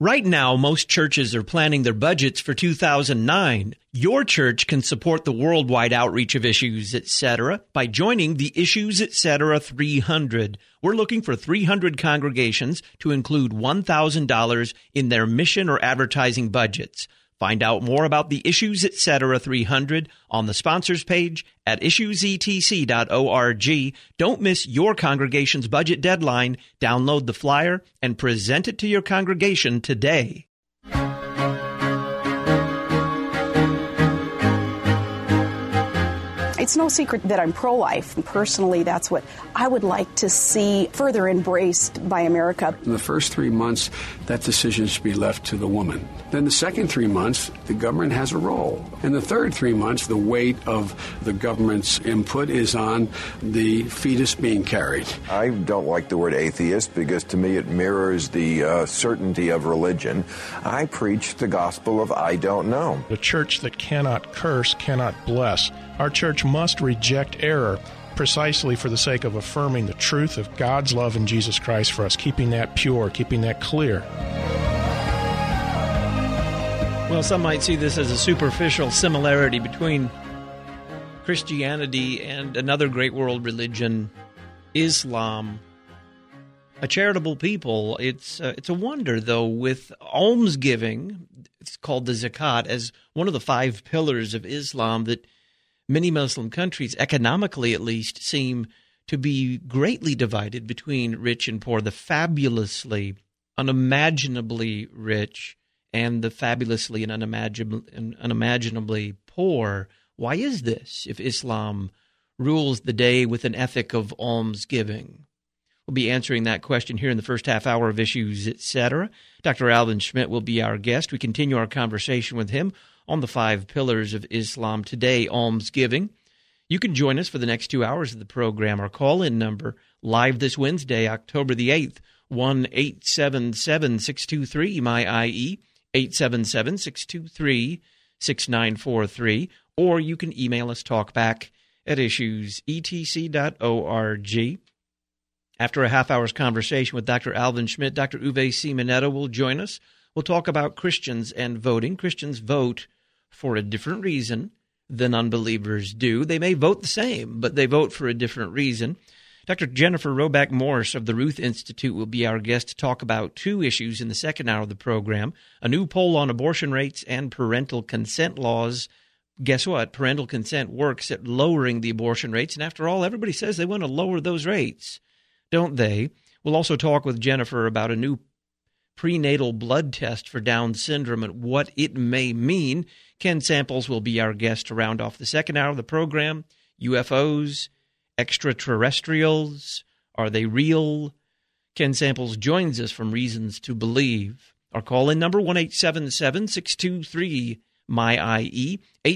Right now, most churches are planning their budgets for 2009. Your church can support the worldwide outreach of Issues Etc. by joining the Issues Etc. 300. We're looking for 300 congregations to include $1,000 in their mission or advertising budgets. Find out more about the Issues Etc. 300 on the sponsors page at issuesetc.org. Don't miss your congregation's budget deadline. Download the flyer and present it to your congregation today. It's no secret that I'm pro-life. Personally, that's what I would like to see further embraced by America. In the first 3 months, that decision should be left to the woman. Then the second 3 months, the government has a role. In the third 3 months, the weight of the government's input is on the fetus being carried. I don't like the word atheist because to me it mirrors the certainty of religion. I preach the gospel of I don't know. The church that cannot curse cannot bless. Our church must reject error precisely for the sake of affirming the truth of God's love in Jesus Christ for us, keeping that pure, keeping that clear. Well, some might see this as a superficial similarity between Christianity and another great world religion, Islam. A charitable people. It's a wonder, though, with almsgiving, it's called the zakat, as one of the 5 pillars of Islam, that many Muslim countries, economically at least, seem to be greatly divided between rich and poor, the fabulously, unimaginably rich and the fabulously and unimaginably poor. Why is this, if Islam rules the day with an ethic of almsgiving? We'll be answering that question here in the first half hour of Issues Etc. Dr. Alvin Schmidt will be our guest. We continue our conversation with him on the 5 pillars of Islam today, almsgiving. You can join us for the next 2 hours of the program. Our call-in number, live this Wednesday, October the 8th, 1-877-623-MY-IE, 877-623-6943, or you can email us talkback at issuesetc.org. After a half-hour's conversation with Dr. Alvin Schmidt, Dr. Uwe Simonetta will join us. We'll talk about Christians and voting. Christians vote for a different reason than unbelievers do. They may vote the same, but they vote for a different reason. Dr. Jennifer Roback Morse of the Ruth Institute will be our guest to talk about 2 issues in the second hour of the program: a new poll on abortion rates and parental consent laws. Guess what? Parental consent works at lowering the abortion rates, and after all, everybody says they want to lower those rates, don't they? We'll also talk with Jennifer about a new prenatal blood test for Down syndrome and what it may mean. Ken Samples will be our guest to round off the second hour of the program. UFOs, extraterrestrials, are they real? Ken Samples joins us from Reasons to Believe. Our call-in number, 1-877-623-MY-IE,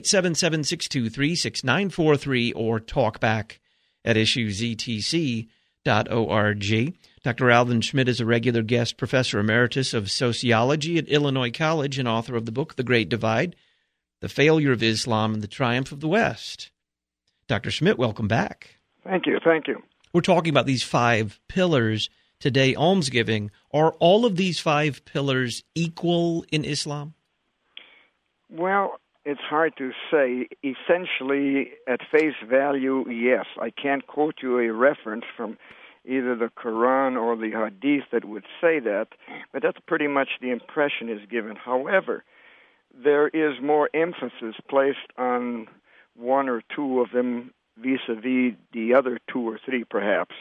877-623-6943, or talkback at issuesetc.org. Dr. Alvin Schmidt is a regular guest professor emeritus of sociology at Illinois College and author of the book The Great Divide, The Failure of Islam and the Triumph of the West. Dr. Schmidt, welcome back. Thank you. We're talking about these 5 pillars today, almsgiving. Are all of these 5 pillars equal in Islam? Well, it's hard to say. Essentially, at face value, yes. I can't quote you a reference from either the Quran or the Hadith that would say that, but that's pretty much the impression is given. However, there is more emphasis placed on 1 or 2 of them vis-a-vis the other 2 or 3, perhaps.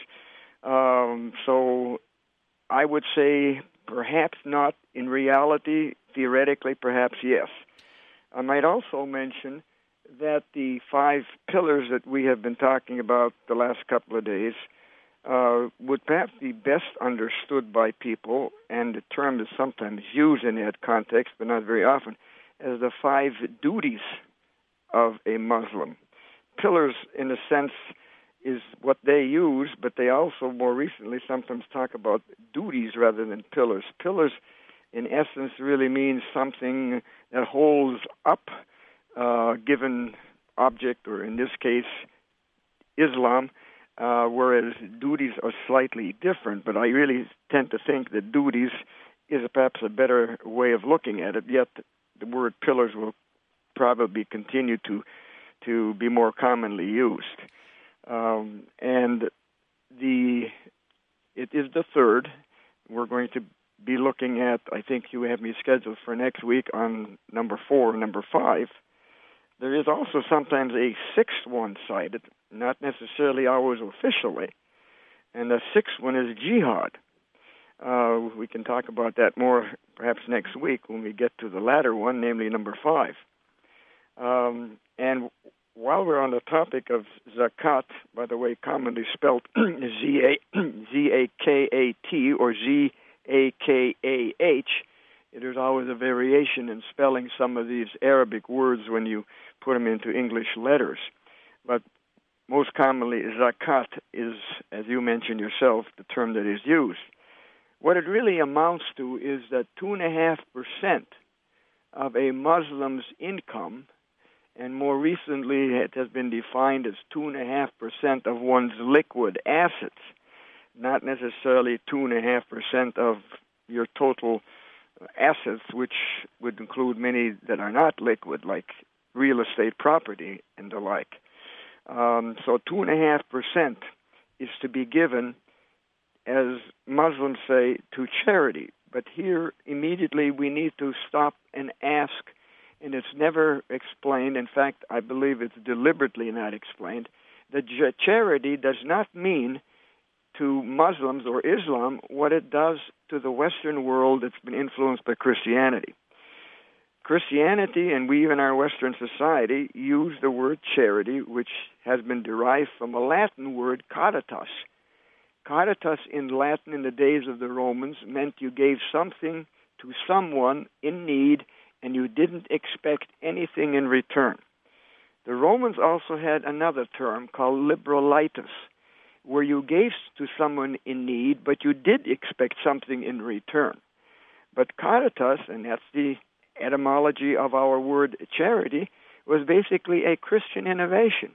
So I would say perhaps not. In reality, theoretically, perhaps yes. I might also mention that the 5 pillars that we have been talking about the last couple of days would perhaps be best understood by people, and the term is sometimes used in that context, but not very often, as the 5 duties of a Muslim. Pillars, in a sense, is what they use, but they also more recently sometimes talk about duties rather than pillars. Pillars, in essence, really means something that holds up a given object, or in this case, Islam, whereas duties are slightly different. But I really tend to think that duties is perhaps a better way of looking at it, yet the word pillars will probably continue to be more commonly used. And it is the third. We're going to be looking at, I think you have me scheduled for next week on number 4 and number 5. There is also sometimes a sixth one cited, not necessarily always officially, and the sixth one is jihad. We can talk about that more perhaps next week when we get to the latter one, namely number 5. And while we're on the topic of zakat, by the way, commonly spelled Z-A-K-A-T or Z-A-K-A-H, there's always a variation in spelling some of these Arabic words when you put them into English letters. But most commonly, zakat is, as you mentioned yourself, the term that is used. What it really amounts to is that 2.5% of a Muslim's income, and more recently it has been defined as 2.5% of one's liquid assets, not necessarily 2.5% of your total assets, which would include many that are not liquid, like real estate property and the like. So 2.5% is to be given, as Muslims say, to charity. But here, immediately, we need to stop and ask, and it's never explained. In fact, I believe it's deliberately not explained, that charity does not mean to Muslims or Islam what it does to the Western world that's been influenced by Christianity. Christianity, and we in our Western society, use the word charity, which has been derived from a Latin word, caritas. Caritas in Latin in the days of the Romans meant you gave something to someone in need and you didn't expect anything in return. The Romans also had another term called liberalitas, where you gave to someone in need, but you did expect something in return. But caritas, and that's the etymology of our word charity, was basically a Christian innovation.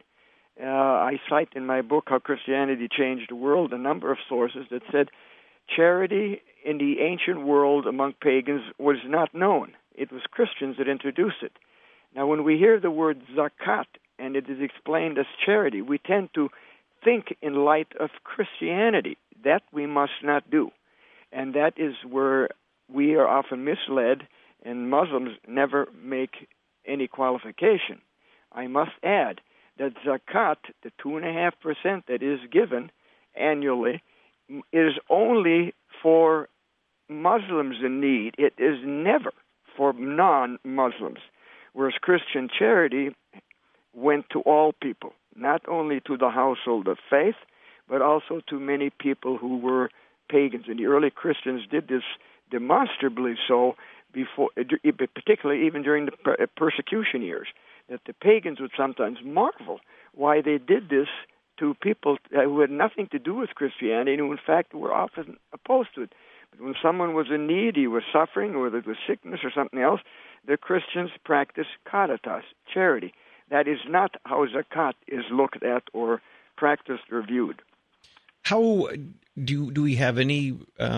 I cite in my book, How Christianity Changed the World, a number of sources that said charity in the ancient world among pagans was not known. It was Christians that introduced it. Now, when we hear the word zakat, and it is explained as charity, we tend to think in light of Christianity. That we must not do. And that is where we are often misled, and Muslims never make any qualification. I must add that zakat, the 2.5% that is given annually, is only for Muslims in need. It is never for non-Muslims, whereas Christian charity went to all people, not only to the household of faith, but also to many people who were pagans. And the early Christians did this demonstrably so, before, particularly even during the persecution years, that the pagans would sometimes marvel why they did this to people who had nothing to do with Christianity and who, in fact, were often opposed to it. But when someone was in need, he was suffering, whether it was sickness or something else, the Christians practiced caritas, charity. That is not how zakat is looked at or practiced or viewed. How do we have any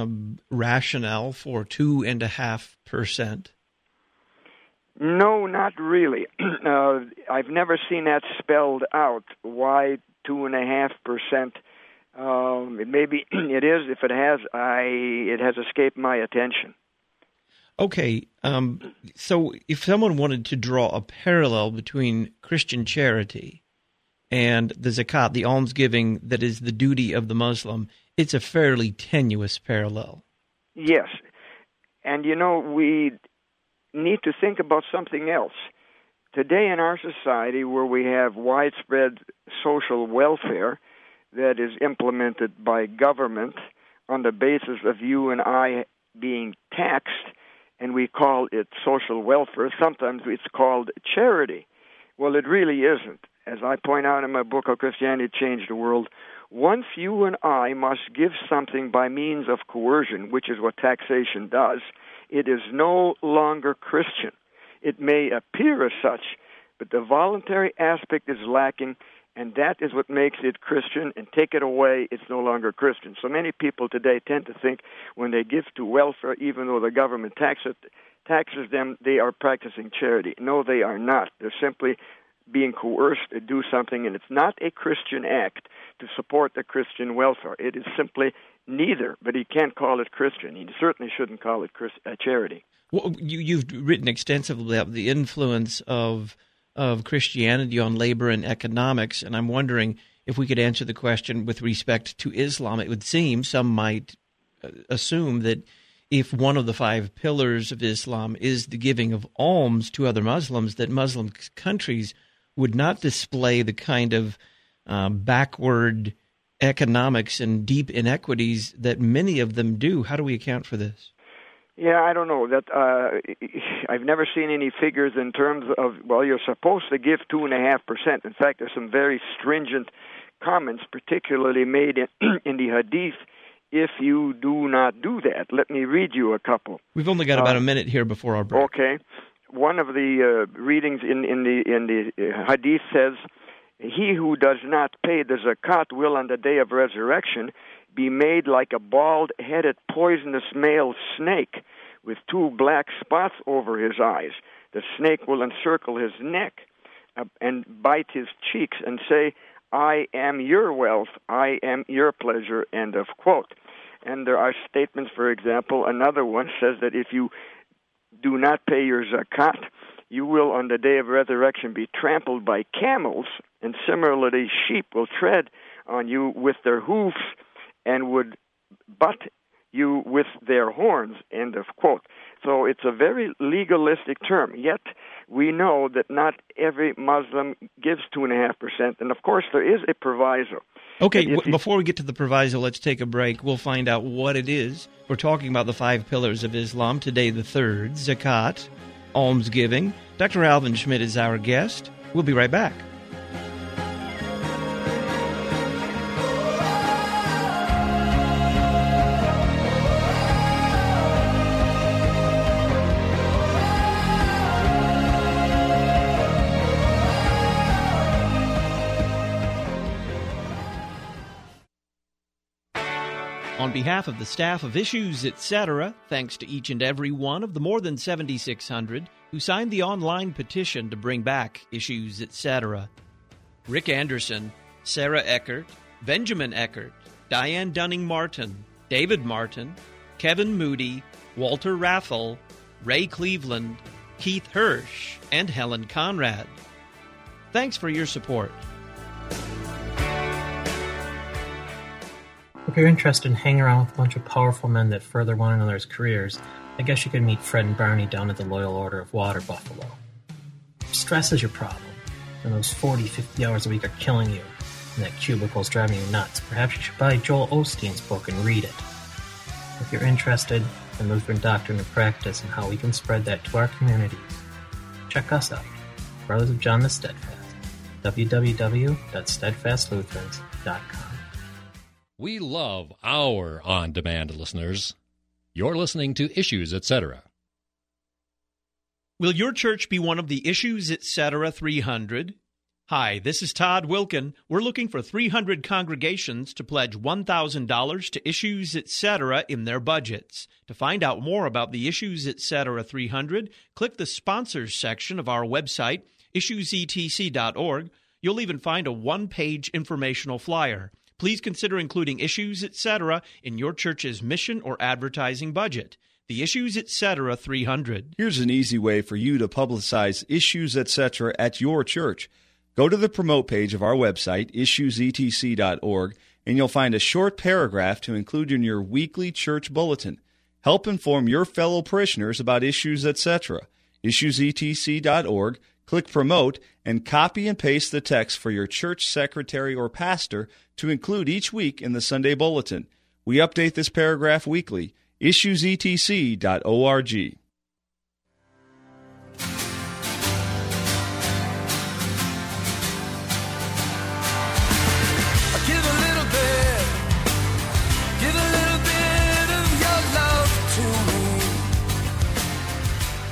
rationale for 2.5%? No, not really. I've never seen that spelled out. Why 2.5%? Maybe it is. If it has, it has escaped my attention. Okay, so if someone wanted to draw a parallel between Christian charity and the zakat, the almsgiving that is the duty of the Muslim, it's a fairly tenuous parallel. Yes, and we need to think about something else. Today in our society, where we have widespread social welfare that is implemented by government on the basis of you and I being taxed, and we call it social welfare. Sometimes it's called charity. Well, it really isn't. As I point out in my book, How Christianity Changed the World, once you and I must give something by means of coercion, which is what taxation does, it is no longer Christian. It may appear as such, but the voluntary aspect is lacking, And that is what makes it Christian, and take it away, it's no longer Christian. So many people today tend to think when they give to welfare, even though the government taxes them, they are practicing charity. No, they are not. They're simply being coerced to do something, and it's not a Christian act to support the Christian welfare. It is simply neither, but he can't call it Christian. He certainly shouldn't call it charity. Well, you've written extensively about the influence of Christianity on labor and economics, and I'm wondering if we could answer the question with respect to Islam. It would seem some might assume that if one of the 5 pillars of Islam is the giving of alms to other Muslims, that Muslim countries would not display the kind of backward economics and deep inequities that many of them do. How do we account for this? Yeah, I don't know. That I've never seen any figures in terms of, well, you're supposed to give 2.5%. In fact, there's some very stringent comments, particularly made in the Hadith, if you do not do that. Let me read you a couple. We've only got about a minute here before our break. Okay. One of the readings in the Hadith says, "He who does not pay the zakat will on the day of resurrection be made like a bald-headed poisonous male snake with 2 black spots over his eyes. The snake will encircle his neck and bite his cheeks and say, 'I am your wealth, I am your pleasure,'" end of quote. And there are statements, for example, another one says that if you do not pay your zakat, you will on the day of resurrection be trampled by camels, and similarly sheep will tread on you with their hoofs and would butt you with their horns, end of quote. So it's a very legalistic term, yet we know that not every Muslim gives 2.5%, and of course there is a proviso. Okay, before we get to the proviso, let's take a break. We'll find out what it is. We're talking about the 5 pillars of Islam. Today, the 3rd, zakat, almsgiving. Dr. Alvin Schmidt is our guest. We'll be right back. On behalf of the staff of Issues, Etc., thanks to each and every one of the more than 7,600 who signed the online petition to bring back Issues, Etc. Rick Anderson, Sarah Eckert, Benjamin Eckert, Diane Dunning-Martin, David Martin, Kevin Moody, Walter Raffel, Ray Cleveland, Keith Hirsch, and Helen Conrad. Thanks for your support. If you're interested in hanging around with a bunch of powerful men that further one another's careers, I guess you could meet Fred and Barney down at the Loyal Order of Water Buffalo. Stress is your problem, and those 40, 50 hours a week are killing you, and that cubicle's driving you nuts. Perhaps you should buy Joel Osteen's book and read it. If you're interested in Lutheran doctrine and practice and how we can spread that to our communities, check us out, Brothers of John the Steadfast, www.steadfastlutherans.com. We love our on-demand listeners. You're listening to Issues, Etc. Will your church be one of the Issues, Etc. 300? Hi, this is Todd Wilkin. We're looking for 300 congregations to pledge $1,000 to Issues, Etc. in their budgets. To find out more about the Issues, Etc. 300, click the Sponsors section of our website, issuesetc.org. You'll even find a one-page informational flyer. Please consider including Issues, Etc. in your church's mission or advertising budget. The Issues, Etc. 300. Here's an easy way for you to publicize Issues, Etc. at your church. Go to the promote page of our website, issuesetc.org, and you'll find a short paragraph to include in your weekly church bulletin. Help inform your fellow parishioners about Issues, Etc. Issuesetc.org. Click Promote and copy and paste the text for your church secretary or pastor to include each week in the Sunday Bulletin. We update this paragraph weekly. issuesetc.org.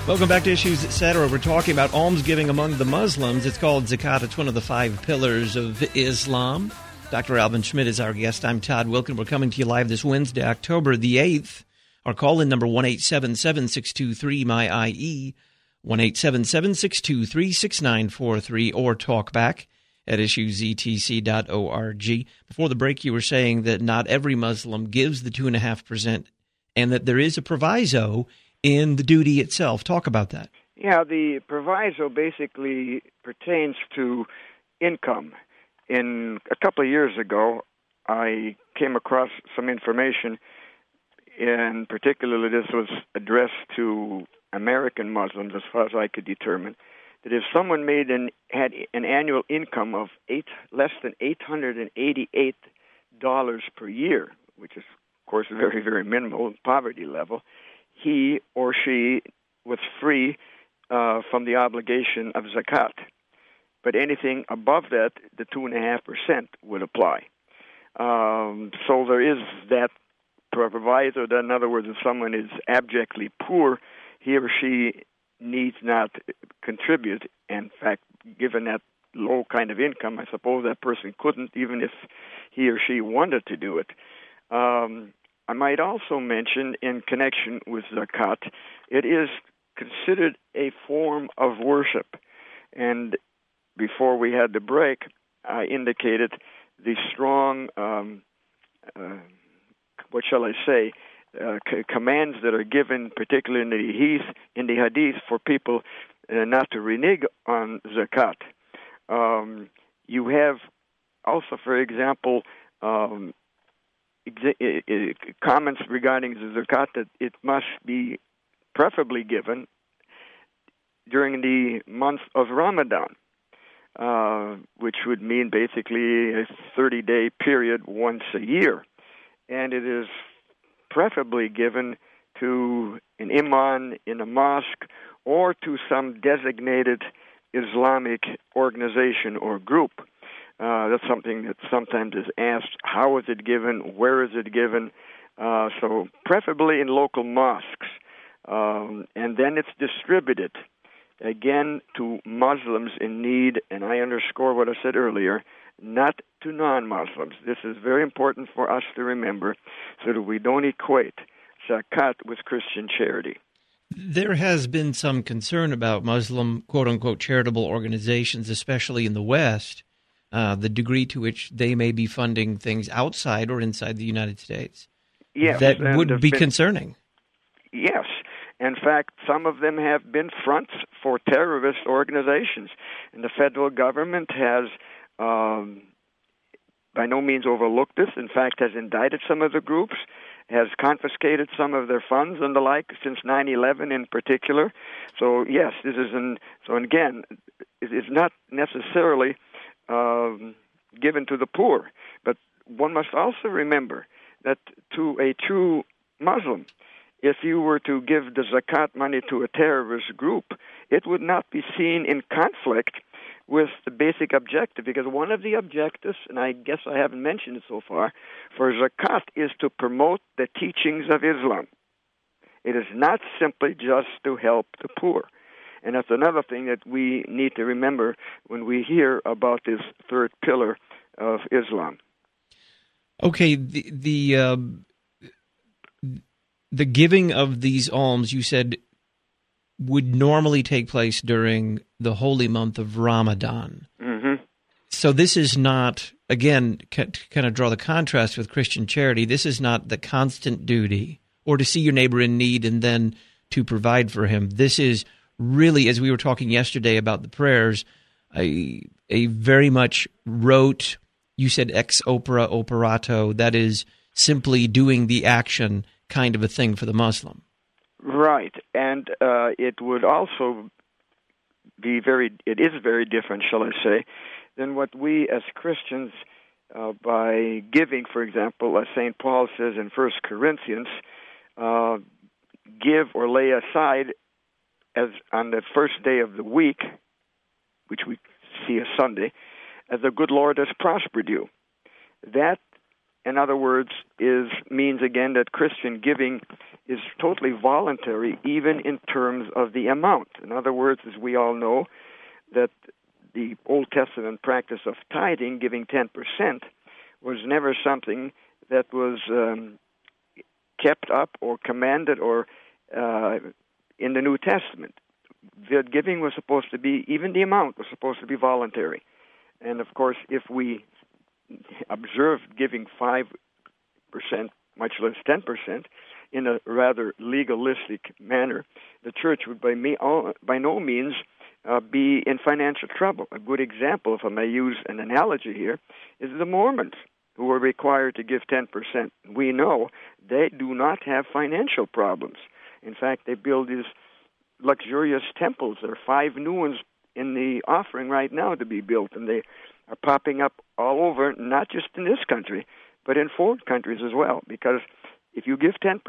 Welcome back to Issues Etc. We're talking about almsgiving among the Muslims. It's called zakat. It's one of the 5 pillars of Islam. Dr. Alvin Schmidt is our guest. I'm Todd Wilkin. We're coming to you live this Wednesday, October the 8th. Our call-in number, 1-877-623-MY-IE, 1-877-623-6943, or talk back at issuesetc.org. Before the break, you were saying that not every Muslim gives the 2.5%, and that there is a proviso in the duty itself. Talk about that. Yeah, the proviso basically pertains to income. A couple of years ago, I came across some information, and particularly this was addressed to American Muslims, as far as I could determine, that if someone had an annual income of less than $888 per year, which is, of course, very, very minimal poverty level, he or she was free from the obligation of zakat. But anything above that, the 2.5% would apply. So there is that proviso. In other words, if someone is abjectly poor, he or she needs not contribute. In fact, given that low kind of income, I suppose that person couldn't, even if he or she wanted to do it. I might also mention, in connection with zakat, it is considered a form of worship. And before we had the break, I indicated the strong, commands that are given, particularly in the Hadith, for people not to renege on zakat. You have also, for example, comments regarding the zakat that it must be preferably given during the month of Ramadan, which would mean basically a 30-day period once a year. And it is preferably given to an imam in a mosque or to some designated Islamic organization or group. That's something that sometimes is asked, how is it given, where is it given? So preferably in local mosques. And then it's distributed, again, to Muslims in need, and I underscore what I said earlier, not to non-Muslims. This is very important for us to remember so that we don't equate zakat with Christian charity. There has been some concern about Muslim, quote-unquote, charitable organizations, especially in the West, the degree to which they may be funding things outside or inside the United States. Yes, that would be concerning. Yes. In fact, some of them have been fronts for terrorist organizations. And the federal government has by no means overlooked this. In fact, has indicted some of the groups, has confiscated some of their funds and the like since 9/11 in particular. So, yes, this is so again, it is not necessarily given to the poor. But one must also remember that to a true Muslim, if you were to give the zakat money to a terrorist group, it would not be seen in conflict with the basic objective, because one of the objectives, and I guess I haven't mentioned it so far, for zakat is to promote the teachings of Islam. It is not simply just to help the poor. And that's another thing that we need to remember when we hear about this third pillar of Islam. Okay, the giving of these alms, you said, would normally take place during the holy month of Ramadan. Mm-hmm. So this is not, again, to kind of draw the contrast with Christian charity, this is not the constant duty or to see your neighbor in need and then to provide for him. This is really, as we were talking yesterday about the prayers, a very much rote, you said ex opere operato, that is simply doing the action kind of a thing for the Muslim. Right, and it would also be it is very different, shall I say, than what we as Christians, by giving, for example, as St. Paul says in 1 Corinthians, give or lay aside as on the first day of the week, which we see as Sunday, as the good Lord has prospered you. That in other words, means again that Christian giving is totally voluntary, even in terms of the amount. In other words, as we all know, that the Old Testament practice of tithing, giving 10%, was never something that was kept up or commanded or in the New Testament. The giving was supposed to be, even the amount was supposed to be voluntary. And of course, if we observed giving 5%, much less 10%, in a rather legalistic manner, the church would by no means be in financial trouble. A good example, if I may use an analogy here, is the Mormons, who are required to give 10%. We know they do not have financial problems. In fact, they build these luxurious temples. There are 5 new ones in the offering right now to be built, and they are popping up all over, not just in this country, but in foreign countries as well. Because if you give 10%,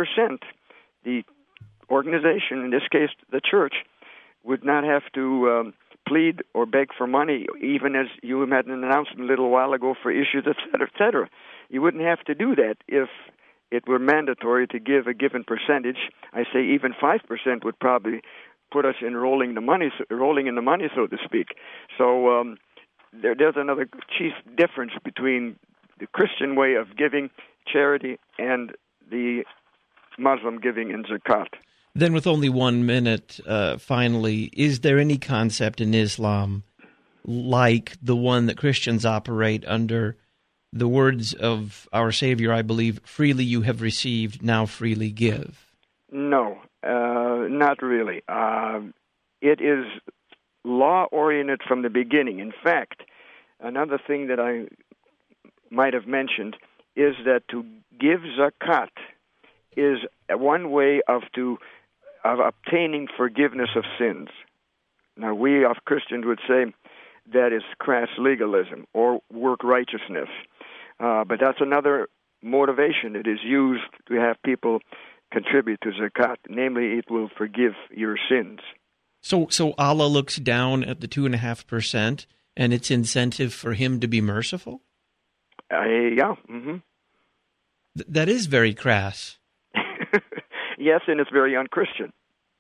the organization, in this case the church, would not have to plead or beg for money, even as you had an announcement a little while ago for issues, et cetera, et cetera. You wouldn't have to do that if it were mandatory to give a given percentage. I say even 5% would probably put us in rolling in the money, so to speak. So there's another chief difference between the Christian way of giving charity and the Muslim giving in zakat. Then with only 1 minute, finally, is there any concept in Islam like the one that Christians operate under? The words of our Savior, I believe, freely you have received, now freely give. No, not really. It is law-oriented from the beginning. In fact, another thing that I might have mentioned is that to give zakat is one way of obtaining forgiveness of sins. Now, we of Christians would say that is crass legalism or work righteousness. But that's another motivation. It is used to have people contribute to zakat. Namely, it will forgive your sins. So Allah looks down at the 2.5%, and it's incentive for Him to be merciful? Yeah. Mm-hmm. That is very crass. Yes, and it's very unchristian.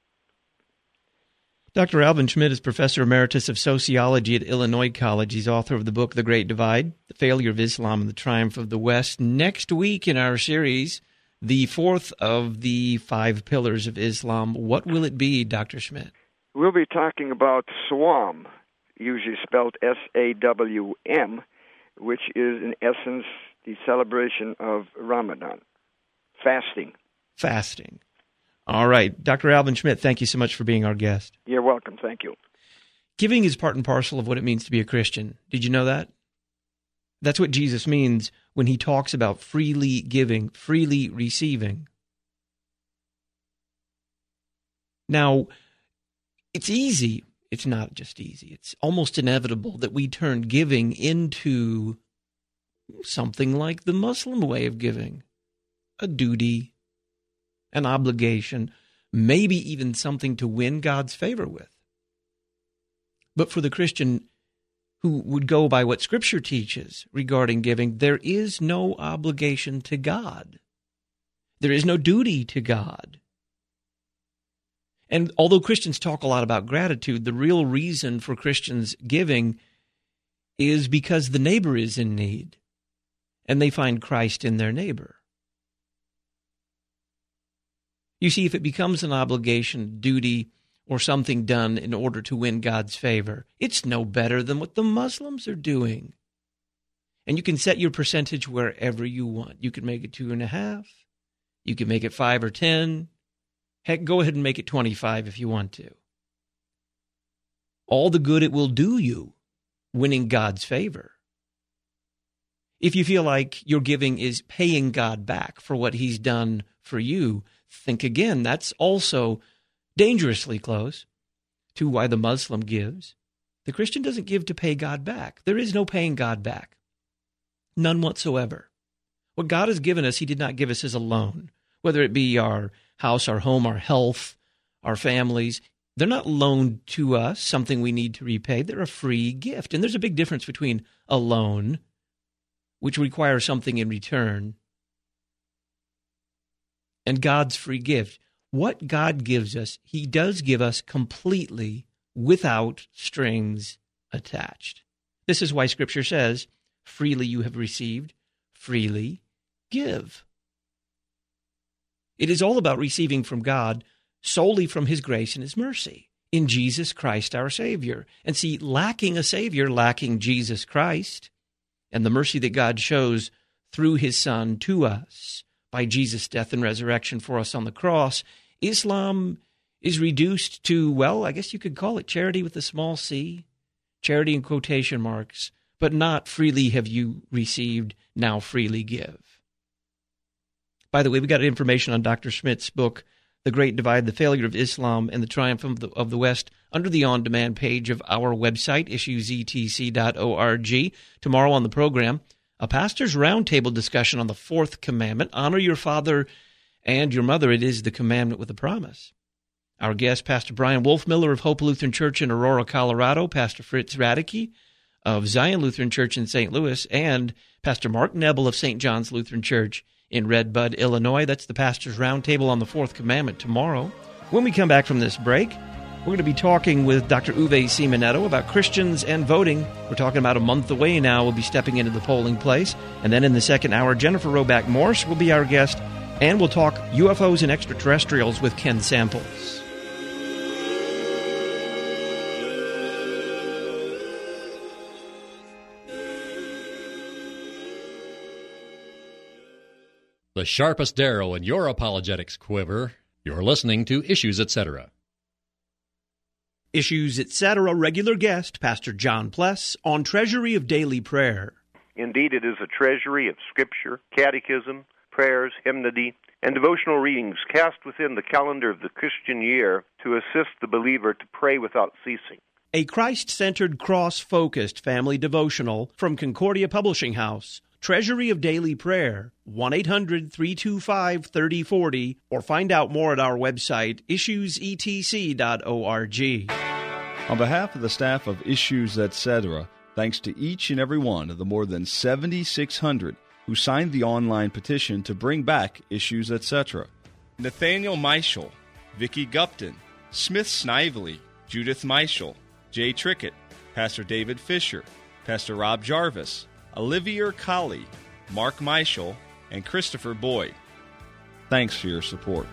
Dr. Alvin Schmidt is Professor Emeritus of Sociology at Illinois College. He's author of the book The Great Divide, The Failure of Islam and the Triumph of the West. Next week in our series, the 4th of the 5 pillars of Islam. What will it be, Dr. Schmidt? We'll be talking about Sawm, usually spelled S-A-W-M, which is in essence the celebration of Ramadan, fasting. Fasting. All right. Dr. Alvin Schmidt, thank you so much for being our guest. You're welcome. Thank you. Giving is part and parcel of what it means to be a Christian. Did you know that? That's what Jesus means when he talks about freely giving, freely receiving. Now, it's easy. It's not just easy. It's almost inevitable that we turn giving into something like the Muslim way of giving, a duty, an obligation, maybe even something to win God's favor with. But for the Christian who would go by what Scripture teaches regarding giving, there is no obligation to God. There is no duty to God. And although Christians talk a lot about gratitude, the real reason for Christians giving is because the neighbor is in need, and they find Christ in their neighbor. You see, if it becomes an obligation, duty, or something done in order to win God's favor, it's no better than what the Muslims are doing. And you can set your percentage wherever you want. You can make it 2.5. You can make it 5 or 10. Heck, go ahead and make it 25 if you want to. All the good it will do you winning God's favor. If you feel like your giving is paying God back for what He's done for you, think again. That's also dangerously close to why the Muslim gives. The Christian doesn't give to pay God back. There is no paying God back. None whatsoever. What God has given us, He did not give us as a loan. Whether it be our house, our home, our health, our families, they're not loaned to us, something we need to repay. They're a free gift. And there's a big difference between a loan, which requires something in return, and God's free gift. What God gives us, he does give us completely without strings attached. This is why Scripture says, freely you have received, freely give. It is all about receiving from God solely from his grace and his mercy in Jesus Christ our Savior. And see, lacking a Savior, lacking Jesus Christ, and the mercy that God shows through his Son to us by Jesus' death and resurrection for us on the cross, Islam is reduced to, well, I guess you could call it charity with a small c, charity in quotation marks, but not freely have you received, now freely give. By the way, we got information on Dr. Schmidt's book, The Great Divide, The Failure of Islam and the Triumph of the West, under the on-demand page of our website, issuesetc.org. Tomorrow on the program, a pastor's roundtable discussion on the fourth commandment, honor your father and your mother. It is the commandment with a promise. Our guest, Pastor Brian Wolfmiller of Hope Lutheran Church in Aurora, Colorado, Pastor Fritz Radeke of Zion Lutheran Church in St. Louis, and Pastor Mark Nebel of St. John's Lutheran Church in Red Bud, Illinois. That's the pastor's roundtable on the fourth commandment tomorrow. When we come back from this break, we're going to be talking with Dr. Uwe Simonetto about Christians and voting. We're talking about a month away now. We'll be stepping into the polling place. And then in the second hour, Jennifer Roback Morse will be our guest, and we'll talk UFOs and extraterrestrials with Ken Samples. The sharpest arrow in your apologetics quiver. You're listening to Issues, Etc. Issues, Etc. regular guest, Pastor John Pless, on Treasury of Daily Prayer. Indeed, it is a treasury of Scripture, catechism, prayers, hymnody, and devotional readings cast within the calendar of the Christian year to assist the believer to pray without ceasing. A Christ-centered, cross-focused family devotional from Concordia Publishing House. Treasury of Daily Prayer, 1-800-325-3040, or find out more at our website, issuesetc.org. On behalf of the staff of Issues, Etc., thanks to each and every one of the more than 7,600 who signed the online petition to bring back Issues, Etc. Nathaniel Michel, Vicky Gupton, Smith Snively, Judith Michel, Jay Trickett, Pastor David Fisher, Pastor Rob Jarvis, Olivia Colley, Mark Michel, and Christopher Boyd. Thanks for your support.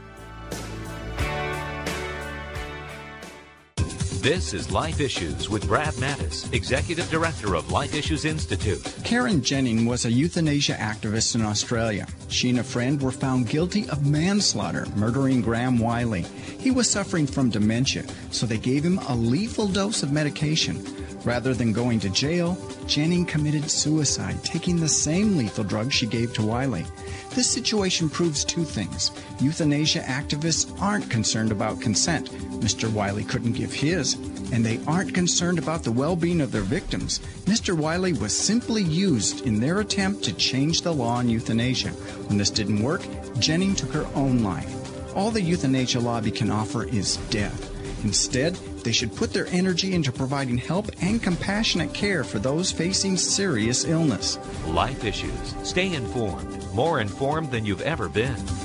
This is Life Issues with Brad Mattis, Executive Director of Life Issues Institute. Karen Jennings was a euthanasia activist in Australia. She and a friend were found guilty of manslaughter, murdering Graham Wiley. He was suffering from dementia, so they gave him a lethal dose of medication. Rather than going to jail, Jennings committed suicide, taking the same lethal drug she gave to Wiley. This situation proves two things. Euthanasia activists aren't concerned about consent. Mr. Wiley couldn't give his, and they aren't concerned about the well-being of their victims. Mr. Wiley was simply used in their attempt to change the law on euthanasia. When this didn't work, Jennings took her own life. All the euthanasia lobby can offer is death. Instead, they should put their energy into providing help and compassionate care for those facing serious illness. Life Issues. Stay informed. More informed than you've ever been.